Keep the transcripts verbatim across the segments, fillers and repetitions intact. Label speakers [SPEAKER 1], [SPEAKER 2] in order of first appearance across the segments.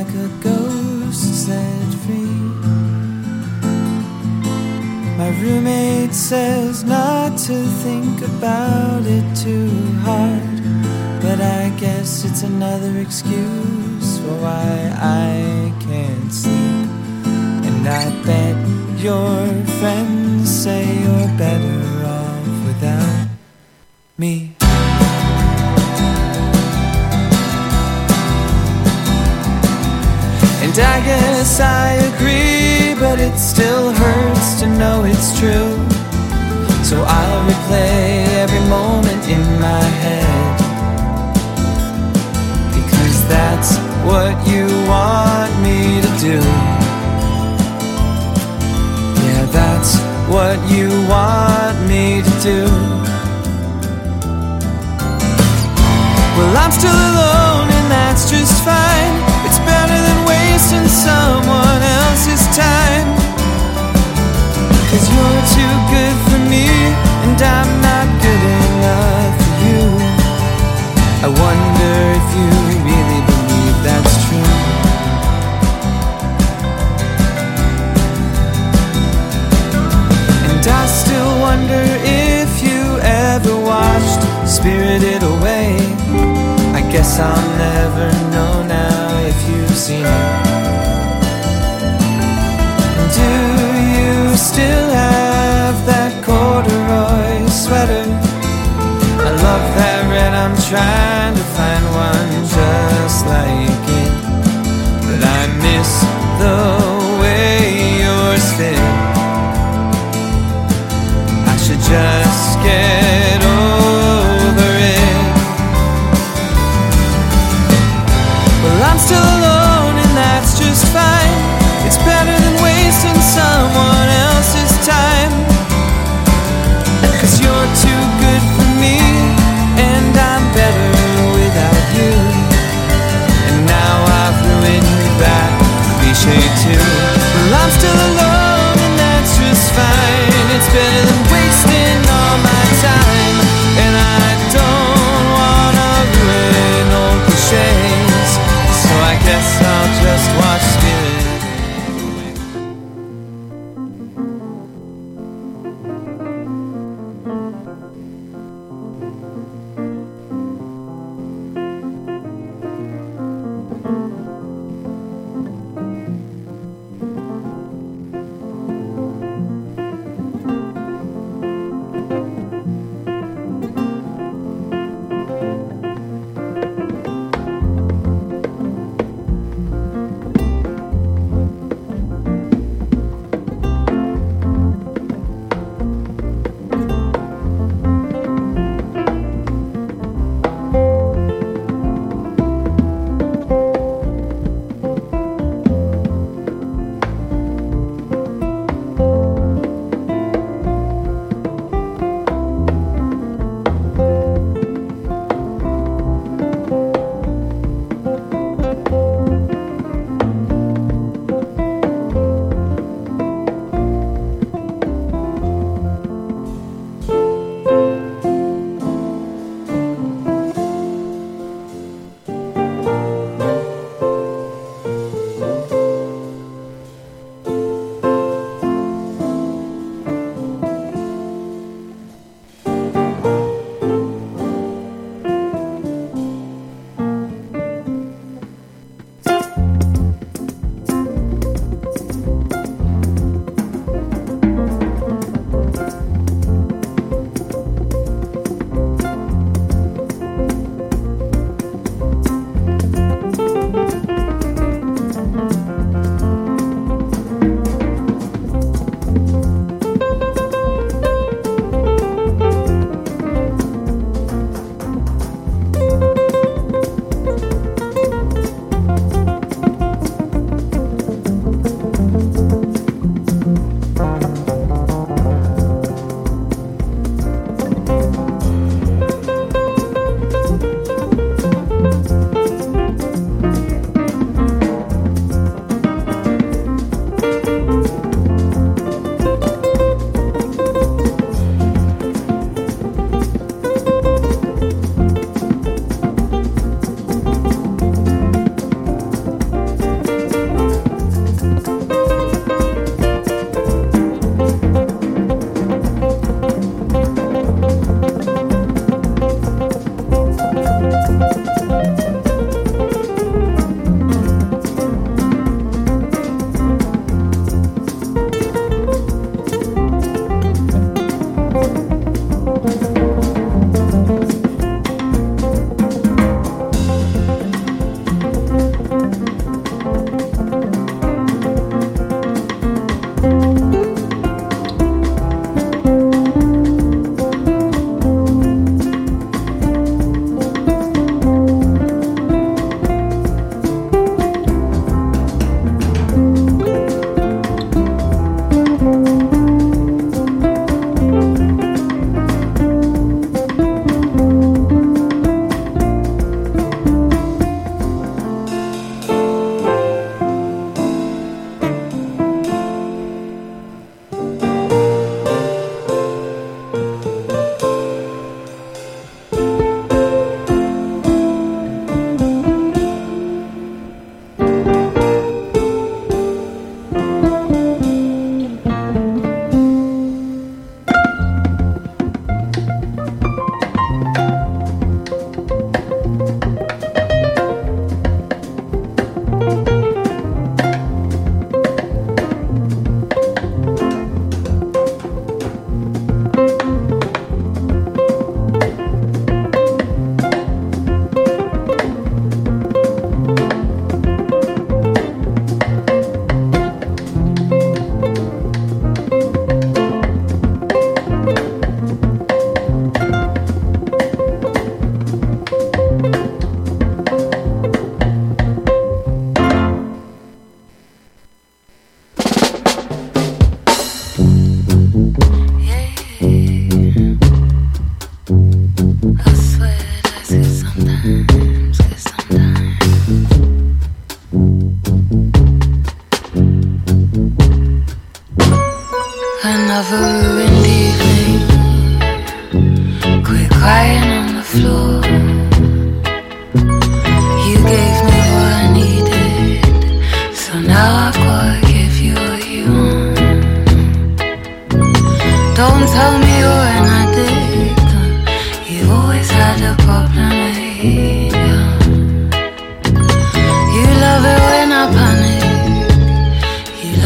[SPEAKER 1] like a ghost set free. My roommate says not to think about it too hard, but I guess it's another excuse for why I can't sleep. And I bet your friends say you're better off without me. And I guess I agree, but it still hurts to know it's true. So I'll replay every moment in my head, because that's what you want me to do. Yeah, that's what you want me to do. Well, I'm still alone and that's just fine. It's better than wasting someone else's time. Cause you're too good for me and I'm not good enough for you. I wonder if you really believe that's true. And I still wonder if you ever watched Spirited Away. I guess I'll never know now if you've seen it. Do you still have that corduroy sweater? I love that red, I'm trying to find one just like it. But I miss the way yours fit. I should just get over it. Well, I'm still alone and that's just fine. It's better than wasting someone else's time. Cause you're too good for me and I'm better without you. And now I've ruined that cliche too. Well, I'm still alone and that's just fine. It's better than wasting all my time. And I don't wanna ruin old cliches, so I guess I'll just watch Spirit.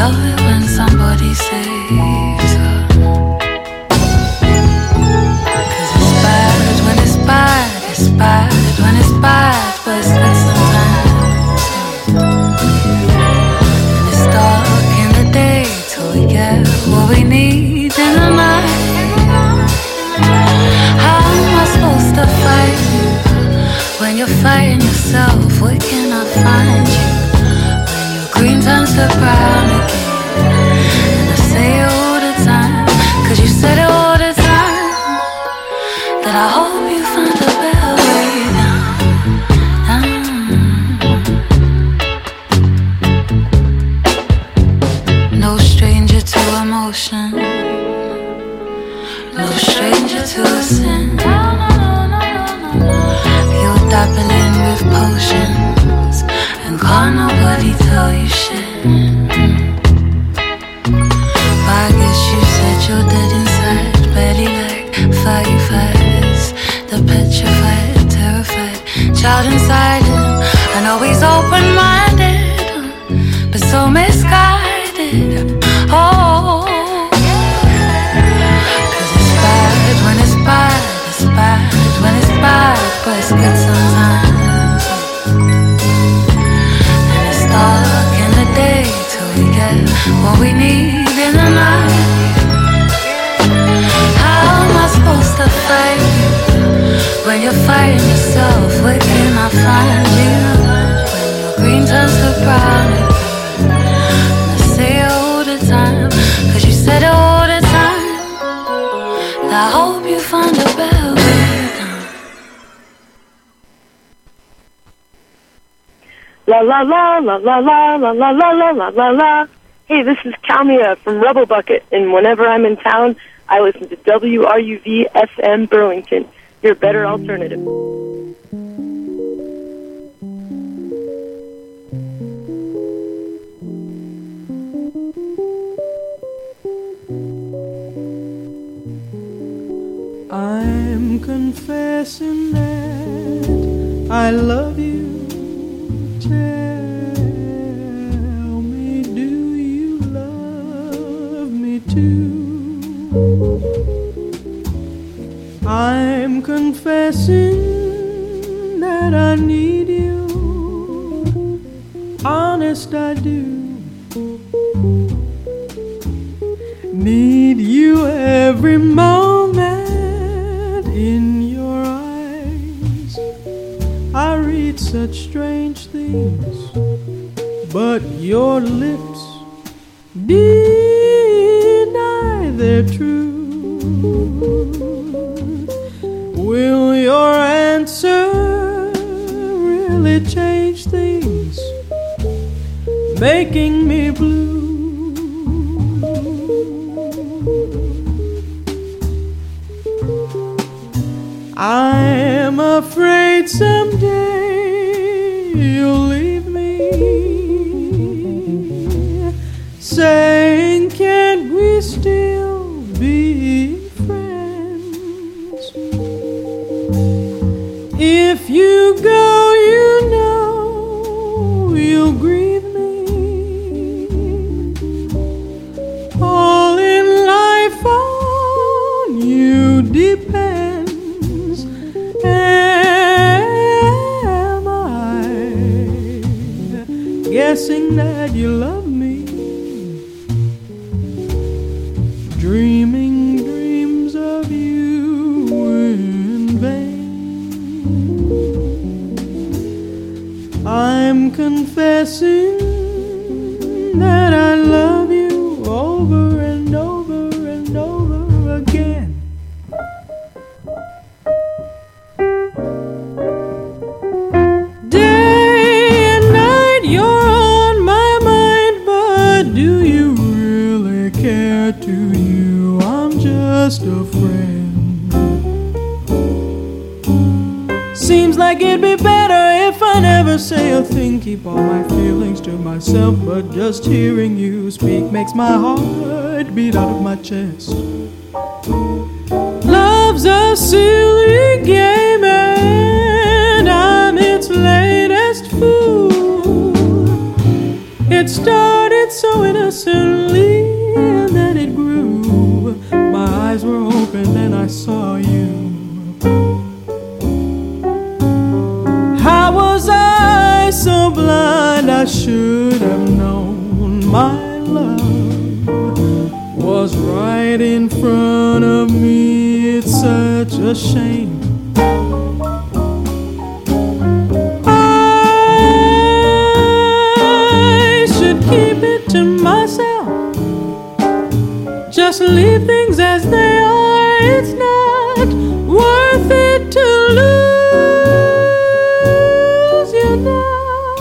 [SPEAKER 2] love it when somebody saves her. Cause it's bad when it's bad, it's bad when it's bad, but it's good sometimes. And it's dark in the day till we get what we need in the night. How am I supposed to fight you when you're fighting yourself? Where can I find you when your green turns to brown again? And I say it all the time, cause you said it all the time, that I hope you find a better way down, down. No stranger to emotion, no stranger to a sin. You're dabbling with potions and can't nobody tell you shit. But I guess you said you're dead inside, barely like fireflies. The petrified, terrified child inside him. I know he's open-minded, but so misguided. Oh, when it's bad, it's bad, when it's bad, but it's good sometimes. And it's dark in the day till we get what we need in the night. How am I supposed to fight you when you're fighting yourself? Where can I find you when your green turns to brown again? And I say it all the time, cause you said it all the time. I hope you find a better way down.
[SPEAKER 3] La la la la la la la la la la la la la. Hey, this is Kalmia from Rubble Bucket, and whenever I'm in town, I listen to W R U V F M Burlington, your better alternative.
[SPEAKER 1] I'm confessing that I love you. Tell me, do you love me too? I'm confessing that I need you. Honest, I do. Need you every moment. In your eyes, I read such strange things, but your lips deny their truth. Will your answer really change things, making me blue? I'm afraid someday you'll leave me, saying, can't we still be friends? If you go, you know you'll grieve me. All in life on you depends. Guessing that you love me, dreaming dreams of you in vain. I'm confessing that I love you over and over and over again. Just a friend. Seems like it'd be better if I never say a thing, keep all my feelings to myself, but just hearing you speak makes my heart beat out of my chest. Love's a silly game and I'm its latest fool. It started so innocent so blind, I should have known my love was right in front of me. It's such a shame. I should keep it to myself, just leave things as they are. It's not worth it to lose you now.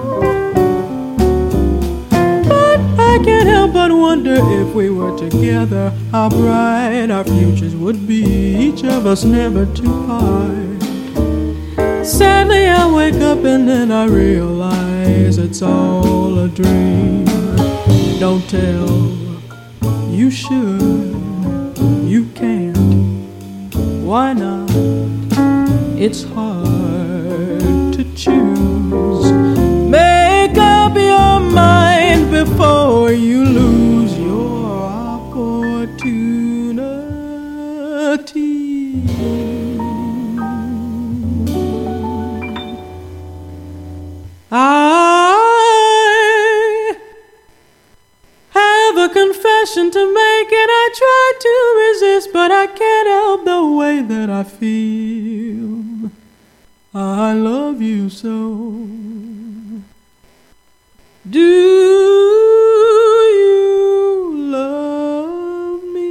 [SPEAKER 1] But I can't help but wonder if we were together, how bright our futures would be, each of us never to part. Sadly I wake up and then I realize it's all a dream. Don't tell, you should, you can't. Why not? It's hard to choose. Make up your mind before you lose your opportunity. I have a confession to make, and I try to resist, but I can't help the way that I feel. I love you so. Do you love me?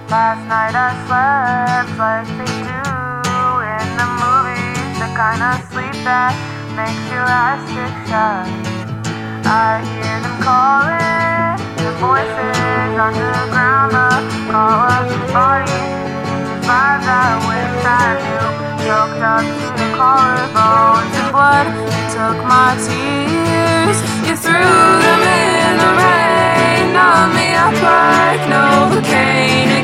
[SPEAKER 2] Last night I slept like they do in the movies, the kind of sleep that makes you elastic shy. I hear them calling, the voices underground, the call of bodies, these lives I wish I knew. Choked up to the collarbones and blood, you took my tears, you threw them in the rain, numbed me up like Novocaine.